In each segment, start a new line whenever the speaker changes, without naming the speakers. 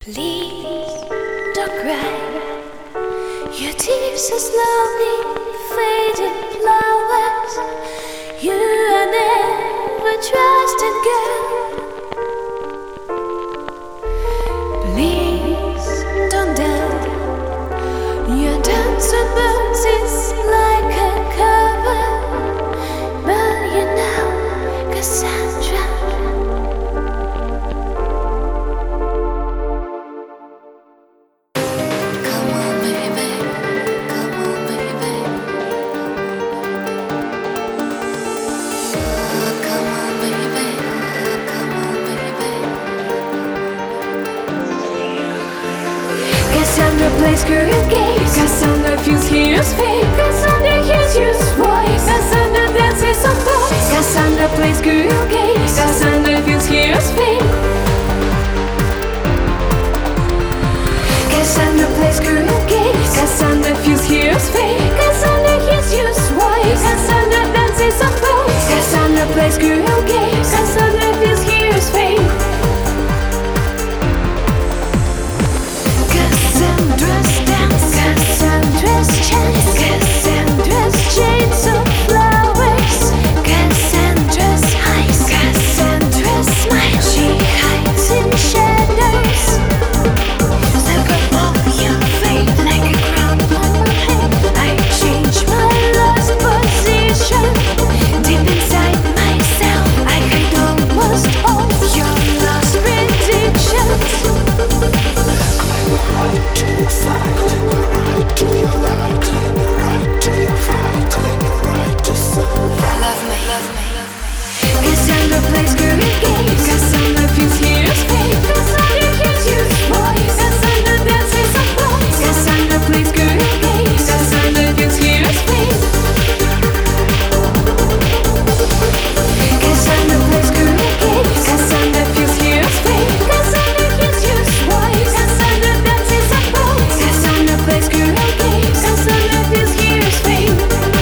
Please don't cry. Your tears are slowly fading flowers. You are never trusted, girl. Please don't die. Your dance on birds is like a cover, but you know, Cassandra. Cassandra plays curious games. Cassandra feels heroes' fate. Cassandra hears your voice. Cassandra dances on boats. Cassandra plays curious games. Cassandra feels heroes' fate. Cassandra plays curious games. Cassandra feels heroes' fate. Cassandra hears your voice. Cassandra dances on boats. Cassandra plays curious games. Cassandra feels heroes' fate. Cassandra's dance, Cassandra's chance, Cassandra's chains of flowers, Cassandra's eyes, Cassandra's smile. She hides in shadows. Circle of your fate like a crown on my head. I change my lost position. Deep inside myself, I hide almost all your lost predictions.
Right to your fight, right to your light, right to your fight, right to survive.
Love me. Cassandra plays curious games. Cassandra feels heroes' fate. Cassandra hears your voice. Cassandra dances on boats. Cassandra plays curious games. Cassandra feels heroes' fate. Cassandra plays curious games. Cassandra feels heroes' fate. Cassandra hears your voice. Cassandra dances on boats. Cassandra plays curious games. Cassandra feels heroes' fate.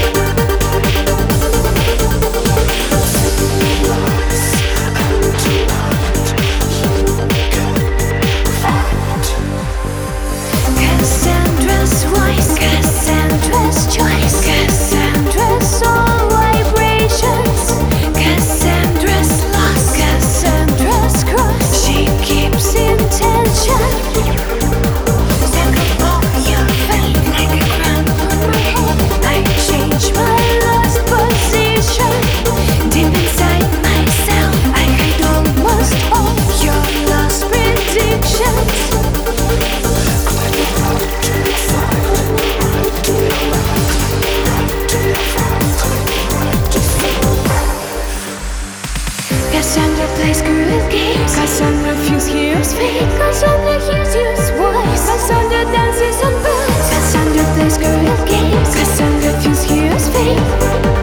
Cassandra's voice, Cassandra's choice, Cassandra's all vibrations, Cassandra's lost, Cassandra's cross. She keeps intention. Circle of your fate like a crown on my head. I change my lost position. Deep inside myself, I hide almost all your lost predictions. Cassandra plays curious games. Cassandra feels heroes' fate. Cassandra hears your voice. Cassandra dances on birds. Cassandra plays curious games. Cassandra feels heroes' fate.